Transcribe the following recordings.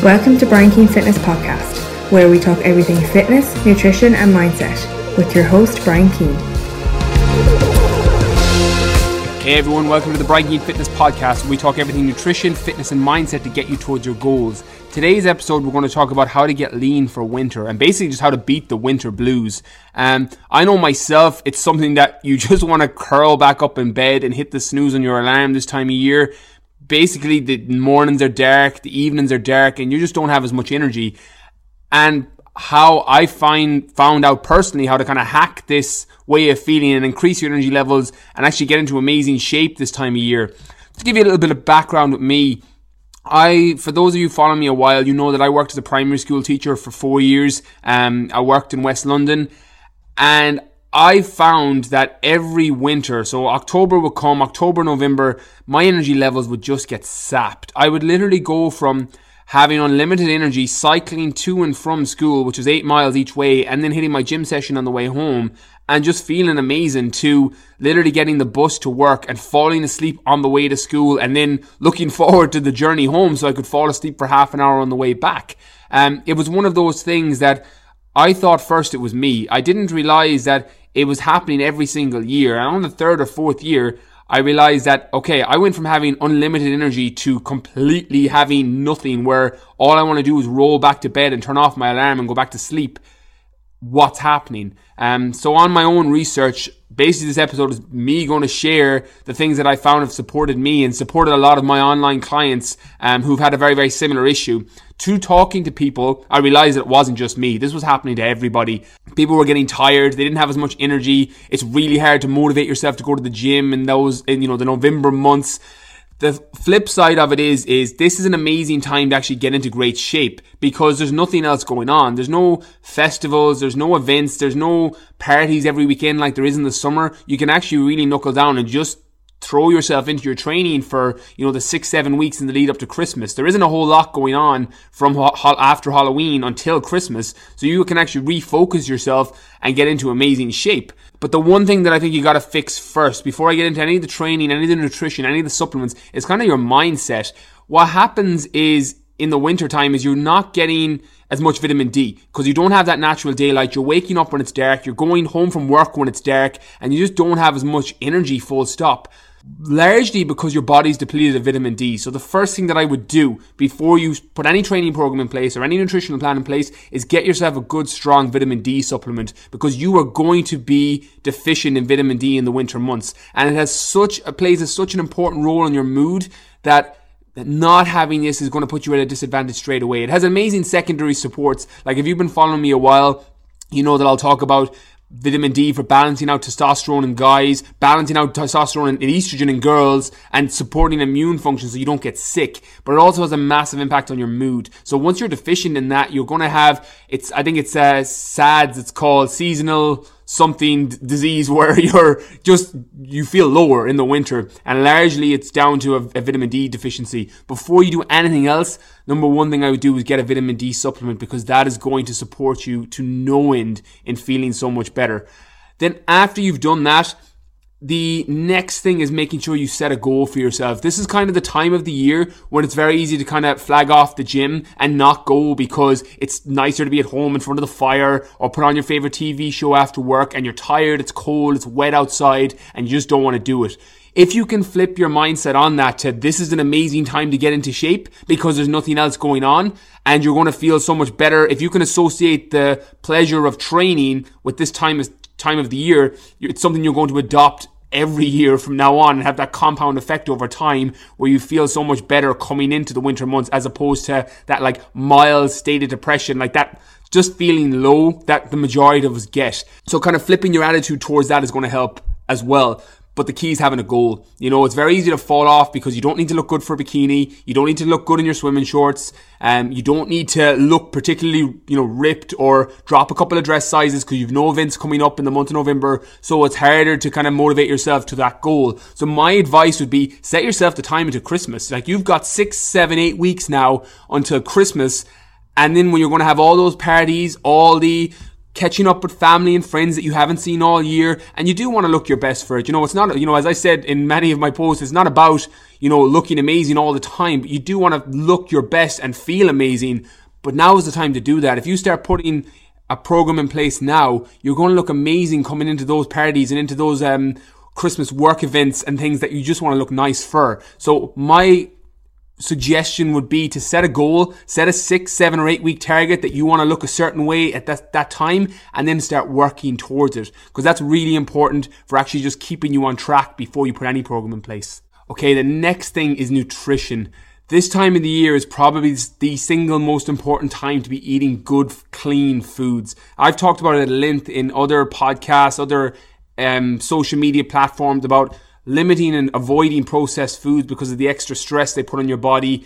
Welcome to Brian Keane Fitness Podcast, where we talk everything fitness, nutrition and mindset with your host Brian Keane. Hey everyone, welcome to the Brian Keane Fitness Podcast, where we talk everything nutrition, fitness and mindset to get you towards your goals. Today's episode we're going to talk about how to get lean for winter and basically just how to beat the winter blues. I know myself, it's something that you just want to curl back up in bed and hit the snooze on your alarm this time of year. Basically, the mornings are dark, the evenings are dark, and you just don't have as much energy. And how I found out personally how to kind of hack this way of feeling and increase your energy levels and actually get into amazing shape this time of year. To give you a little bit of background with me, for those of you following me a while, you know that I worked as a primary school teacher for 4 years. I worked in West London, and I found that every winter, so October would come, October, November, my energy levels would just get sapped. I would literally go from having unlimited energy, cycling to and from school, which is 8 miles each way, and then hitting my gym session on the way home, and just feeling amazing, to literally getting the bus to work and falling asleep on the way to school, and then looking forward to the journey home so I could fall asleep for half an hour on the way back. It was one of those things that I thought first it was me. I didn't realize that it was happening every single year. And on the third or fourth year, I realized that, okay, I went from having unlimited energy to completely having nothing, where all I want to do is roll back to bed and turn off my alarm and go back to sleep. What's happening? So on my own research, basically this episode is me going to share the things that I found have supported me and supported a lot of my online clients who've had a very, very similar issue. To talking to people, I realized it wasn't just me. This was happening to everybody. People were getting tired. They didn't have as much energy. It's really hard to motivate yourself to go to the gym in the November months. The flip side of it is this is an amazing time to actually get into great shape, because there's nothing else going on. There's no festivals, there's no events, there's no parties every weekend like there is in the summer. You can actually really knuckle down and just throw yourself into your training for, the 6-7 weeks in the lead up to Christmas. There isn't a whole lot going on from after Halloween until Christmas, so you can actually refocus yourself and get into amazing shape. But the one thing that I think you got to fix first, before I get into any of the training, any of the nutrition, any of the supplements, is kind of your mindset. What happens is, in the winter time, is you're not getting as much vitamin D because you don't have that natural daylight. You're waking up when it's dark. You're going home from work when it's dark, and you just don't have as much energy, full stop. Largely because your body's depleted of vitamin D. So the first thing that I would do before you put any training program in place or any nutritional plan in place is get yourself a good, strong vitamin D supplement, because you are going to be deficient in vitamin D in the winter months. And it plays such an important role in your mood that not having this is going to put you at a disadvantage straight away. It has amazing secondary supports. Like, if you've been following me a while, you know that I'll talk about vitamin D for balancing out testosterone in guys, balancing out testosterone and estrogen in girls, and supporting immune function so you don't get sick. But it also has a massive impact on your mood. So once you're deficient in that, you're going to have, SADS, it's called seasonal something disease, where you feel lower in the winter, and largely it's down to a vitamin D deficiency. Before you do anything else, number one thing I would do is get a vitamin D supplement, because that is going to support you to no end in feeling so much better. Then after you've done that, the next thing is making sure you set a goal for yourself. This is kind of the time of the year when it's very easy to kind of flag off the gym and not go, because it's nicer to be at home in front of the fire or put on your favorite TV show after work, and you're tired, it's cold, it's wet outside, and you just don't want to do it. If you can flip your mindset on that to, this is an amazing time to get into shape because there's nothing else going on and you're going to feel so much better. If you can associate the pleasure of training with this time of the year, it's something you're going to adopt every year from now on and have that compound effect over time, where you feel so much better coming into the winter months, as opposed to that mild state of depression, like that just feeling low that the majority of us get. So kind of flipping your attitude towards that is going to help as well. But the key is having a goal. It's very easy to fall off because you don't need to look good for a bikini. You don't need to look good in your swimming shorts. You don't need to look particularly, ripped or drop a couple of dress sizes because you've no events coming up in the month of November. So it's harder to kind of motivate yourself to that goal. So my advice would be, set yourself the time into Christmas. Like, you've got 6, 7, 8 weeks now until Christmas. And then when you're going to have all those parties, all the catching up with family and friends that you haven't seen all year, and you do want to look your best for it. It's not, as I said in many of my posts, it's not about, looking amazing all the time, but you do want to look your best and feel amazing. But now is the time to do that. If you start putting a program in place now, you're going to look amazing coming into those parties and into those Christmas work events and things that you just want to look nice for. So my suggestion would be to set a goal, set a 6, 7 or 8 week target that you want to look a certain way at that time, and then start working towards it, because that's really important for actually just keeping you on track before you put any program in place. Okay, the next thing is nutrition. This time of the year is probably the single most important time to be eating good, clean foods. I've talked about it at length in other podcasts, other social media platforms about limiting and avoiding processed foods because of the extra stress they put on your body.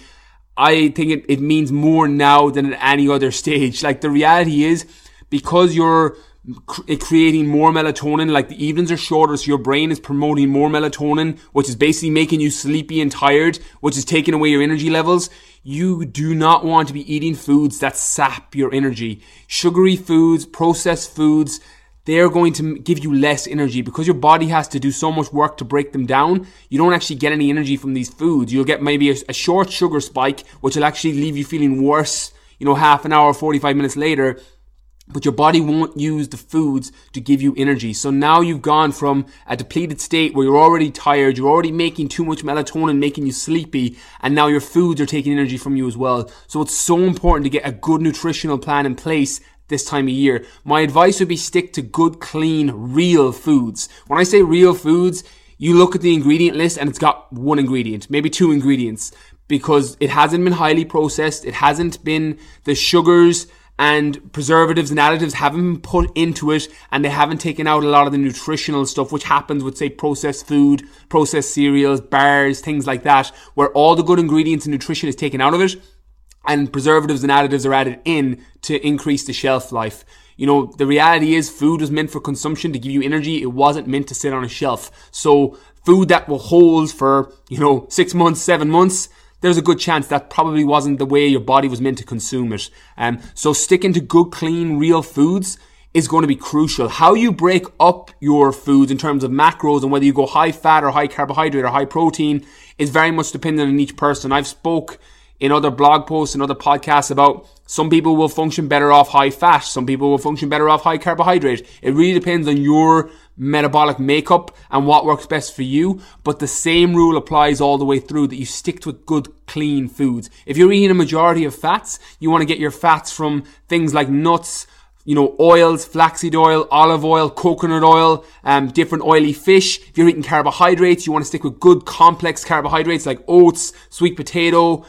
I think it means more now than at any other stage. Like, the reality is, because you're creating more melatonin, like the evenings are shorter, so your brain is promoting more melatonin, which is basically making you sleepy and tired, which is taking away your energy levels. You do not want to be eating foods that sap your energy. Sugary foods, processed foods, they're going to give you less energy because your body has to do so much work to break them down. You don't actually get any energy from these foods. You'll get maybe a short sugar spike, which will actually leave you feeling worse, half an hour, 45 minutes later. But your body won't use the foods to give you energy. So now you've gone from a depleted state where you're already tired, you're already making too much melatonin, making you sleepy, and now your foods are taking energy from you as well. So it's so important to get a good nutritional plan in place this time of year. My advice would be stick to good, clean, real foods. When I say real foods, you look at the ingredient list and it's got one ingredient, maybe 2 ingredients, because it hasn't been highly processed. It hasn't been, the sugars and preservatives and additives haven't been put into it, and they haven't taken out a lot of the nutritional stuff, which happens with, say, processed food, processed cereals, bars, things like that, where all the good ingredients and nutrition is taken out of it, and preservatives and additives are added in to increase the shelf life. The reality is, food was meant for consumption to give you energy. It wasn't meant to sit on a shelf. So food that will hold for, 6 months, 7 months, there's a good chance that probably wasn't the way your body was meant to consume it. So sticking to good, clean, real foods is going to be crucial. How you break up your foods in terms of macros and whether you go high fat or high carbohydrate or high protein is very much dependent on each person. I've spoke in other blog posts and other podcasts about some people will function better off high fat, some people will function better off high carbohydrate. It really depends on your metabolic makeup and what works best for you, but the same rule applies all the way through, that you stick to good, clean foods. If you're eating a majority of fats, you want to get your fats from things like nuts, oils, flaxseed oil, olive oil, coconut oil, different oily fish. If you're eating carbohydrates, you want to stick with good complex carbohydrates like oats, sweet potato,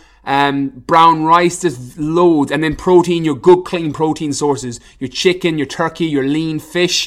brown rice. There's loads. And then protein, your good clean protein sources, your chicken, your turkey, your lean fish,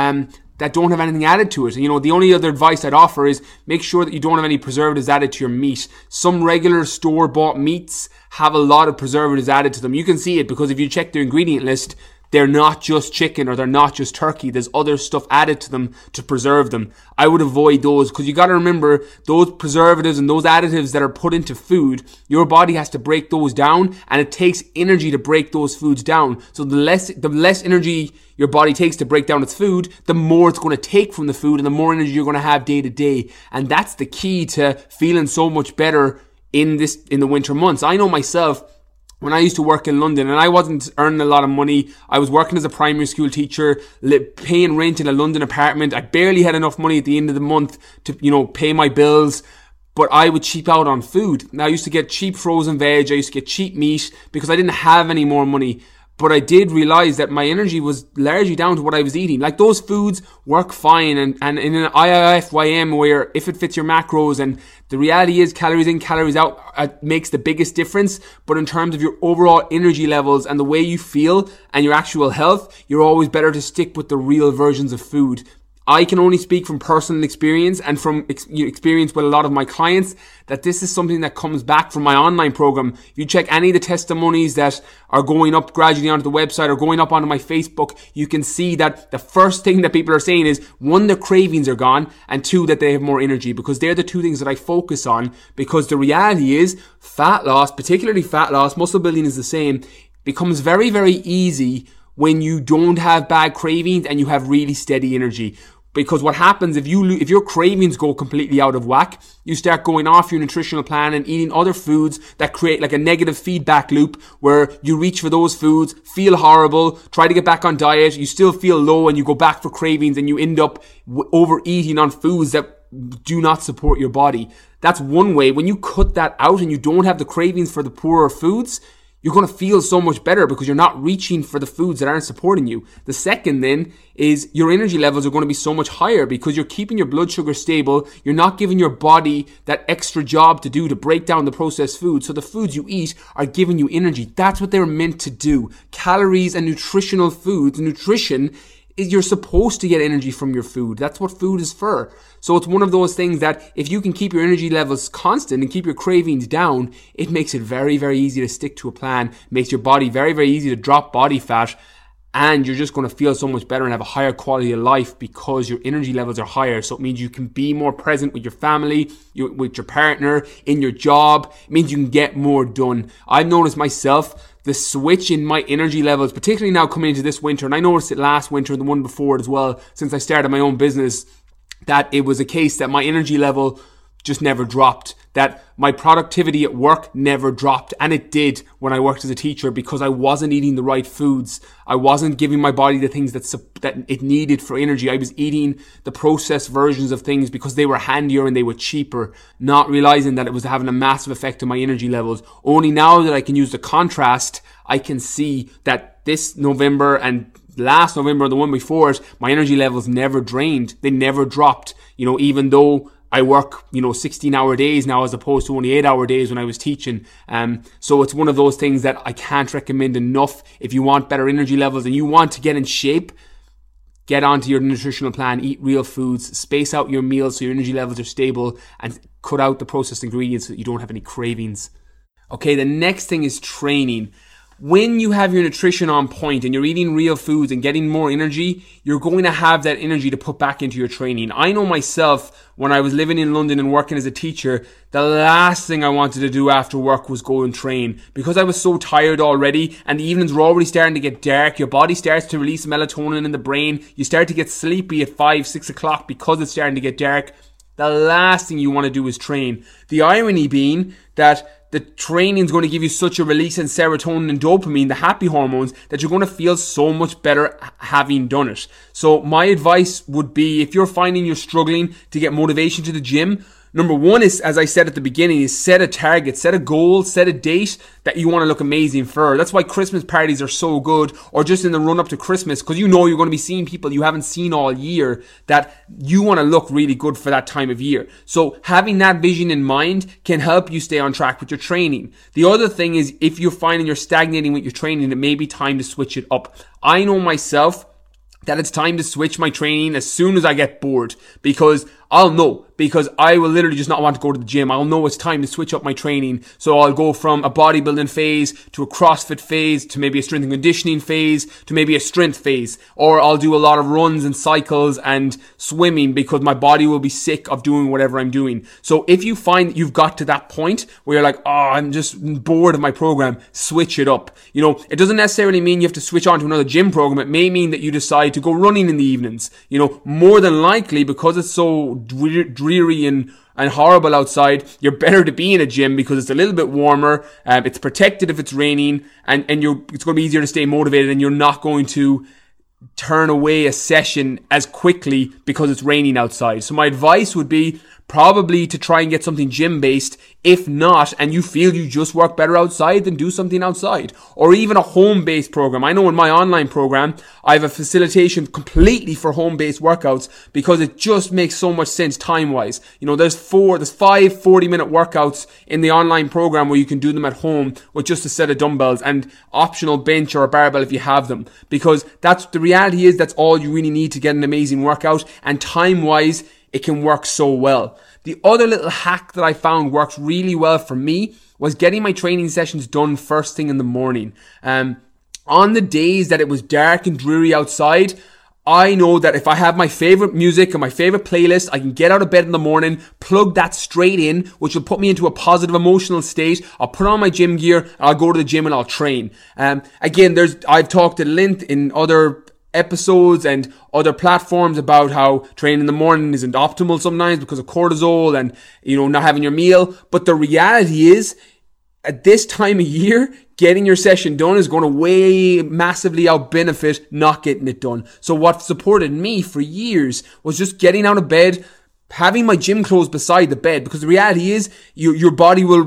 that don't have anything added to it. The only other advice I'd offer is make sure that you don't have any preservatives added to your meat. Some regular store-bought meats have a lot of preservatives added to them. You can see it because if you check their ingredient list, they're not just chicken or they're not just turkey. There's other stuff added to them to preserve them. I would avoid those, because you got to remember, those preservatives and those additives that are put into food, your body has to break those down, and it takes energy to break those foods down. So the less energy your body takes to break down its food, the more it's going to take from the food and the more energy you're going to have day to day. And that's the key to feeling so much better in the winter months. I know myself, when I used to work in London and I wasn't earning a lot of money, I was working as a primary school teacher, paying rent in a London apartment. I barely had enough money at the end of the month to, pay my bills, but I would cheap out on food. Now, I used to get cheap frozen veg, I used to get cheap meat because I didn't have any more money. But I did realize that my energy was largely down to what I was eating. Like, those foods work fine, and in an IIFYM where if it fits your macros, and the reality is calories in, calories out makes the biggest difference. But in terms of your overall energy levels and the way you feel and your actual health, you're always better to stick with the real versions of food. I can only speak from personal experience and from experience with a lot of my clients that this is something that comes back from my online program. If you check any of the testimonies that are going up gradually onto the website or going up onto my Facebook, you can see that the first thing that people are saying is, 1, their cravings are gone, and 2, that they have more energy, because they're the 2 things that I focus on. Because the reality is, fat loss, particularly fat loss, muscle building is the same, becomes very, very easy when you don't have bad cravings and you have really steady energy. Because what happens if your cravings go completely out of whack, you start going off your nutritional plan and eating other foods that create like a negative feedback loop where you reach for those foods, feel horrible, try to get back on diet, you still feel low and you go back for cravings and you end up overeating on foods that do not support your body. That's one way. When you cut that out and you don't have the cravings for the poorer foods, you're going to feel so much better because you're not reaching for the foods that aren't supporting you. The second then is your energy levels are going to be so much higher because you're keeping your blood sugar stable. You're not giving your body that extra job to do to break down the processed food. So the foods you eat are giving you energy. That's what they're meant to do. Calories and nutritional foods, nutrition is you're supposed to get energy from your food. That's what food is for. So it's one of those things that if you can keep your energy levels constant and keep your cravings down, it makes it very, very easy to stick to a plan, makes your body very, very easy to drop body fat, and you're just going to feel so much better and have a higher quality of life because your energy levels are higher. So it means you can be more present with your family, with your partner, in your job. It means you can get more done. I've noticed myself the switch in my energy levels, particularly now coming into this winter, and I noticed it last winter and the one before it as well, since I started my own business, that it was a case that my energy level just never dropped, that my productivity at work never dropped, and it did when I worked as a teacher because I wasn't eating the right foods. I wasn't giving my body the things that it needed for energy. I was eating the processed versions of things because they were handier and they were cheaper, not realizing that it was having a massive effect on my energy levels. Only now that I can use the contrast, I can see that this November and last November and the one before it, my energy levels never drained. They never dropped, even though I work, 16-hour days now as opposed to only 8-hour days when I was teaching. So it's one of those things that I can't recommend enough. If you want better energy levels and you want to get in shape, get onto your nutritional plan, eat real foods, space out your meals so your energy levels are stable, and cut out the processed ingredients so that you don't have any cravings. Okay, the next thing is training. When you have your nutrition on point and you're eating real foods and getting more energy, you're going to have that energy to put back into your training. I know myself, when I was living in London and working as a teacher, the last thing I wanted to do after work was go and train because I was so tired already and the evenings were already starting to get dark. Your body starts to release melatonin in the brain. You start to get sleepy at 5, 6 o'clock because it's starting to get dark. The last thing you want to do is train. The irony being that the training is going to give you such a release in serotonin and dopamine, the happy hormones, that you're going to feel so much better having done it. So my advice would be, if you're finding you're struggling to get motivation to the gym, number one is, as I said at the beginning, is set a target, set a goal, set a date that you want to look amazing for. That's why Christmas parties are so good, or just in the run up to Christmas, because you're going to be seeing people you haven't seen all year that you want to look really good for that time of year. So having that vision in mind can help you stay on track with your training. The other thing is, if you're finding you're stagnating with your training, it may be time to switch it up. I know myself that it's time to switch my training as soon as I get bored, because I will literally just not want to go to the gym. I'll know it's time to switch up my training. So I'll go from a bodybuilding phase to a CrossFit phase to maybe a strength and conditioning phase to maybe a strength phase. Or I'll do a lot of runs and cycles and swimming because my body will be sick of doing whatever I'm doing. So if you find that you've got to that point where you're like, I'm just bored of my program, switch it up. It doesn't necessarily mean you have to switch on to another gym program. It may mean that you decide to go running in the evenings. More than likely, because it's so dreary and horrible outside, you're better to be in a gym because it's a little bit warmer, it's protected if it's raining, and it's going to be easier to stay motivated, and you're not going to turn away a session as quickly because it's raining outside. So my advice would be probably to try and get something gym based. If not, and you feel you just work better outside, then do something outside, or even a home-based program. I know in my online program, I have a facilitation completely for home-based workouts because it just makes so much sense time-wise. There's 5 40-minute workouts in the online program where you can do them at home with just a set of dumbbells and optional bench or a barbell if you have them, because that's the reality is that's all you really need to get an amazing workout, and time-wise, it can work so well. The other little hack that I found works really well for me was getting my training sessions done first thing in the morning. On the days that it was dark and dreary outside, I know that if I have my favorite music and my favorite playlist, I can get out of bed in the morning, plug that straight in, which will put me into a positive emotional state. I'll put on my gym gear, and I'll go to the gym and I'll train. Again, I've talked at length in other episodes and other platforms about how training in the morning isn't optimal sometimes because of cortisol and, not having your meal. But the reality is, at this time of year, getting your session done is going to massively out benefit not getting it done. So what supported me for years was just getting out of bed, having my gym clothes beside the bed, because the reality is your body will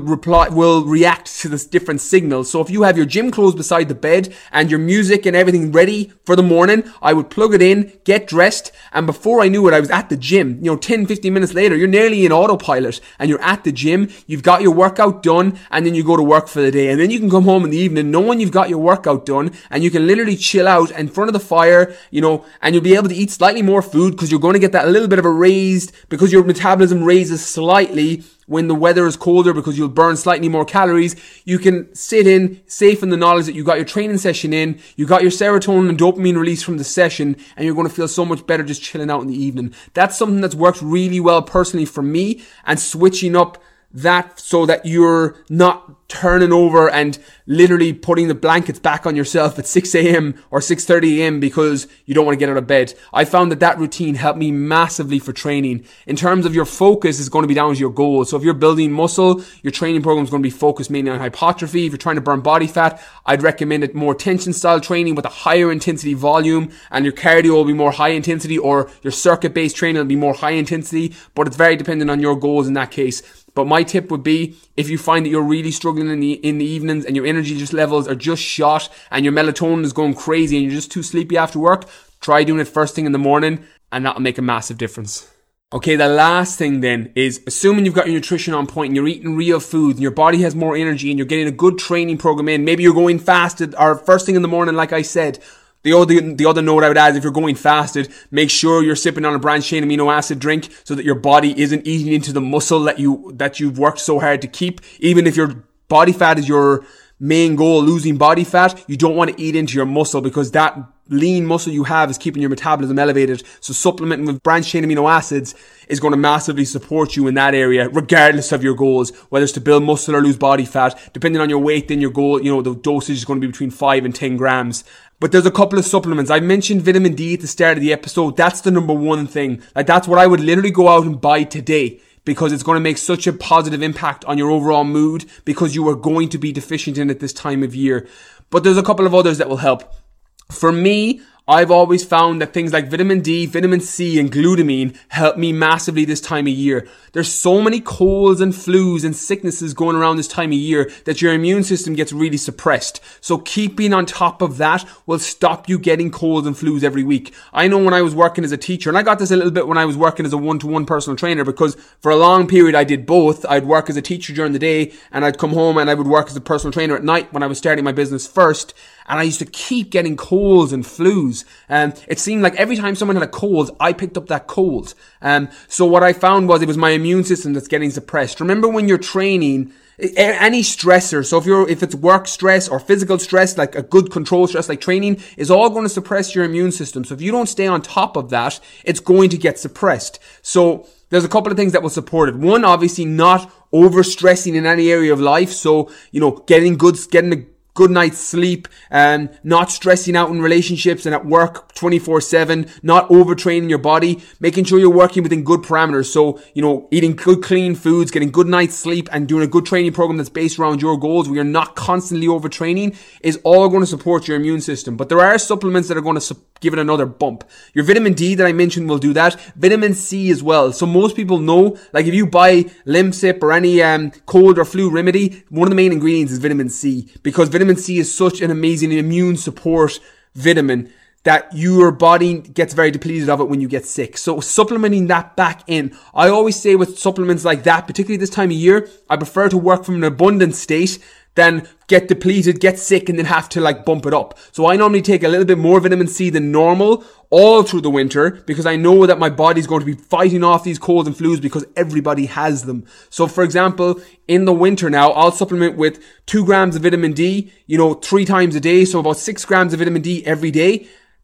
react to this different signals. So if you have your gym clothes beside the bed and your music and everything ready for the morning, I would plug it in, get dressed, and before I knew it, I was at the gym. 10, 15 minutes later, you're nearly in autopilot and you're at the gym, you've got your workout done, and then you go to work for the day. And then you can come home in the evening knowing you've got your workout done, and you can literally chill out in front of the fire, and you'll be able to eat slightly more food because you're going to get that a little bit of a raised, because your metabolism raises slightly when the weather is colder, because you'll burn slightly more calories. You can sit in safe in the knowledge that you got your training session in, you got your serotonin and dopamine release from the session, and you're going to feel so much better just chilling out in the evening. That's something that's worked really well personally for me, and switching up that so that you're not turning over and literally putting the blankets back on yourself at 6 a.m. or 6:30 a.m. because you don't want to get out of bed. I found that routine helped me massively for training. In terms of your focus, is going to be down to your goals. So if you're building muscle, your training program is going to be focused mainly on hypertrophy. If you're trying to burn body fat, I'd recommend it more tension style training with a higher intensity volume, and your cardio will be more high intensity, or your circuit based training will be more high intensity, but it's very dependent on your goals in that case. But my tip would be, if you find that you're really struggling in the evenings and your energy levels are just shot and your melatonin is going crazy and you're just too sleepy after work, try doing it first thing in the morning, and that'll make a massive difference. Okay, the last thing then is, assuming you've got your nutrition on point and you're eating real food and your body has more energy and you're getting a good training program in, maybe you're going fasted or first thing in the morning, like I said. The other note I would add is, if you're going fasted, make sure you're sipping on a branched chain amino acid drink so that your body isn't eating into the muscle that you've worked so hard to keep. Even if your body fat is your main goal, losing body fat, you don't want to eat into your muscle, because that lean muscle you have is keeping your metabolism elevated. So supplementing with branched chain amino acids is going to massively support you in that area, regardless of your goals, whether it's to build muscle or lose body fat. Depending on your weight, then your goal, the dosage is going to be between 5 and 10 grams. But there's a couple of supplements. I mentioned vitamin D at the start of the episode. That's the number one thing. That's what I would literally go out and buy today, because it's going to make such a positive impact on your overall mood, because you are going to be deficient in it this time of year. But there's a couple of others that will help. For me, I've always found that things like vitamin D, vitamin C, and glutamine help me massively this time of year. There's so many colds and flus and sicknesses going around this time of year that your immune system gets really suppressed. So keeping on top of that will stop you getting colds and flus every week. I know when I was working as a teacher, and I got this a little bit when I was working as a one-to-one personal trainer, because for a long period I did both. I'd work as a teacher during the day, and I'd come home and I would work as a personal trainer at night when I was starting my business first. And I used to keep getting colds and flus. It seemed like every time someone had a cold, I picked up that cold. So what I found was, it was my immune system that's getting suppressed. Remember, when you're training, any stressor, so if it's work stress or physical stress, like a good control stress like training, is all going to suppress your immune system. So if you don't stay on top of that, it's going to get suppressed. So there's a couple of things that will support it. One, obviously not overstressing in any area of life. So, getting a good night's sleep, not stressing out in relationships and at work 24/7, not overtraining your body, making sure you're working within good parameters. So, eating good clean foods, getting good night's sleep, and doing a good training program that's based around your goals, where you're not constantly overtraining, is all going to support your immune system. But there are supplements that are going to give it another bump. Your vitamin D that I mentioned will do that. Vitamin C as well. So most people know, like if you buy Lemsip or any cold or flu remedy, one of the main ingredients is vitamin C, because vitamin C is such an amazing immune support vitamin that your body gets very depleted of it when you get sick. So supplementing that back in. I always say with supplements like that, particularly this time of year, I prefer to work from an abundant state than get depleted, get sick, and then have to bump it up. So I normally take a little bit more vitamin C than normal all through the winter, because I know that my body's going to be fighting off these colds and flus, because everybody has them. So for example, in the winter now, I'll supplement with 2 grams of vitamin D, 3 times a day. So about 6 grams of vitamin D every day.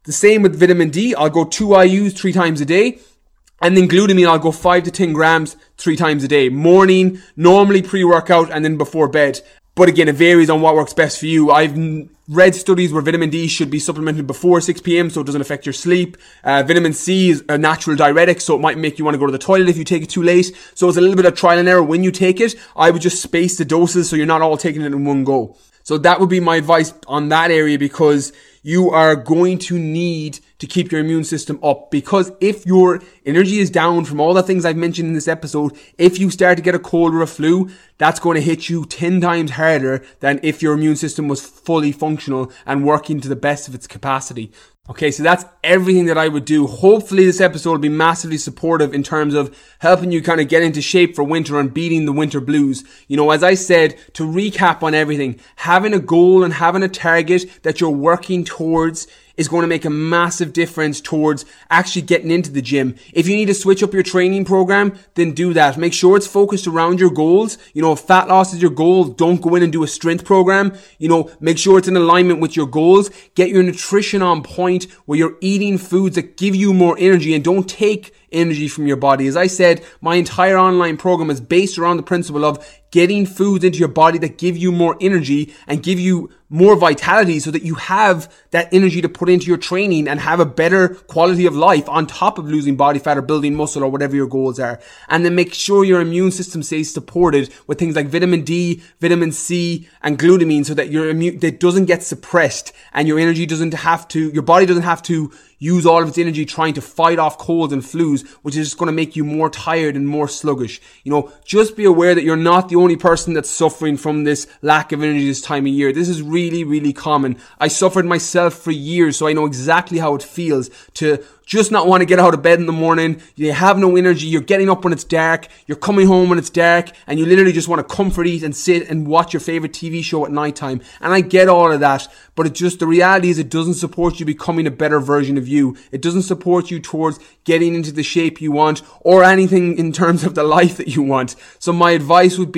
The same with vitamin D. I'll go 2 IUs 3 times a day. And then glutamine, I'll go 5 to 10 grams 3 times a day. Morning, normally pre-workout, and then before bed. But again, it varies on what works best for you. I've read studies where vitamin D should be supplemented before 6 p.m. so it doesn't affect your sleep. Vitamin C is a natural diuretic, so it might make you want to go to the toilet if you take it too late. So it's a little bit of trial and error when you take it. I would just space the doses so you're not all taking it in one go. So that would be my advice on that area, because you are going to need to keep your immune system up, because if your energy is down from all the things I've mentioned in this episode, if you start to get a cold or a flu, that's going to hit you 10 times harder than if your immune system was fully functional and working to the best of its capacity. Okay, so that's everything that I would do. Hopefully this episode will be massively supportive in terms of helping you kind of get into shape for winter and beating the winter blues. You know, as I said, to recap on everything, having a goal and having a target that you're working towards is going to make a massive difference towards actually getting into the gym. If you need to switch up your training program, then do that. Make sure it's focused around your goals. You know, if fat loss is your goal, don't go in and do a strength program. You know, make sure it's in alignment with your goals. Get your nutrition on point where you're eating foods that give you more energy and don't take energy from your body. As I said, my entire online program is based around the principle of getting foods into your body that give you more energy and give you more vitality so that you have that energy to put into your training and have a better quality of life on top of losing body fat or building muscle or whatever your goals are. And then make sure your immune system stays supported with things like vitamin D, vitamin C, and glutamine so that your immune, that doesn't get suppressed and your energy doesn't have to, your body doesn't have to use all of its energy trying to fight off colds and flus, which is just going to make you more tired and more sluggish. You know, just be aware that you're not the only person that's suffering from this lack of energy this time of year. This is really, really common. I suffered myself for years, so I know exactly how it feels to just not want to get out of bed in the morning. You have no energy. You're getting up when it's dark. You're coming home when it's dark, and you literally just want to comfort eat and sit and watch your favorite TV show at nighttime. And I get all of that, but it just, the reality is it doesn't support you becoming a better version of you. It doesn't support you towards getting into the shape you want or anything in terms of the life that you want. So my advice would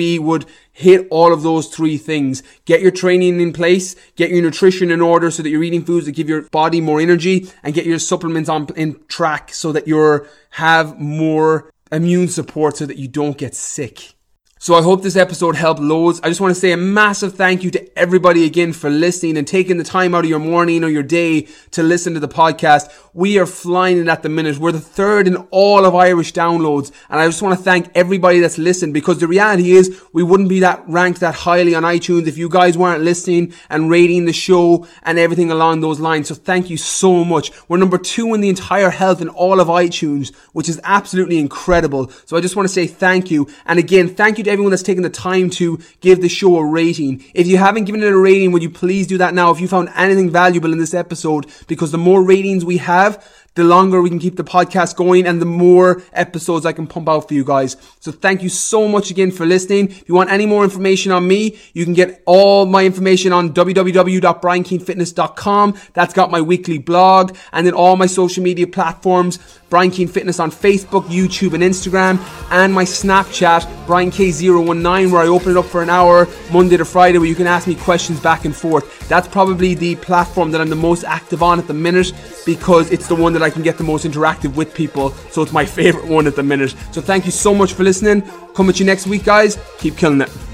hit all of those 3 things. Get your training in place, get your nutrition in order so that you're eating foods that give your body more energy, and get your supplements in track so that you have more immune support so that you don't get sick. So I hope this episode helped loads. I just want to say a massive thank you to everybody again for listening and taking the time out of your morning or your day to listen to the podcast. We are flying it at the minute. We're the 3rd in all of Irish downloads. And I just want to thank everybody that's listened, because the reality is we wouldn't be ranked that highly on iTunes if you guys weren't listening and rating the show and everything along those lines. So thank you so much. We're number 2 in the entire health in all of iTunes, which is absolutely incredible. So I just want to say thank you. And again, thank you to everyone that's taken the time to give the show a rating. If you haven't given it a rating, would you please do that now if you found anything valuable in this episode, because the more ratings we have, the longer we can keep the podcast going and the more episodes I can pump out for you guys. So thank you so much again for listening. If you want any more information on me, you can get all my information on www.briankeenfitness.com. That's got my weekly blog, and then all my social media platforms, Brian Keane Fitness on Facebook, YouTube and Instagram, and my Snapchat, BrianK019, where I open it up for an hour Monday to Friday where you can ask me questions back and forth. That's probably the platform that I'm the most active on at the minute, because it's the one that I can get the most interactive with people. So it's my favorite one at the minute. So thank you so much for listening. Come with you next week, guys. Keep killing it.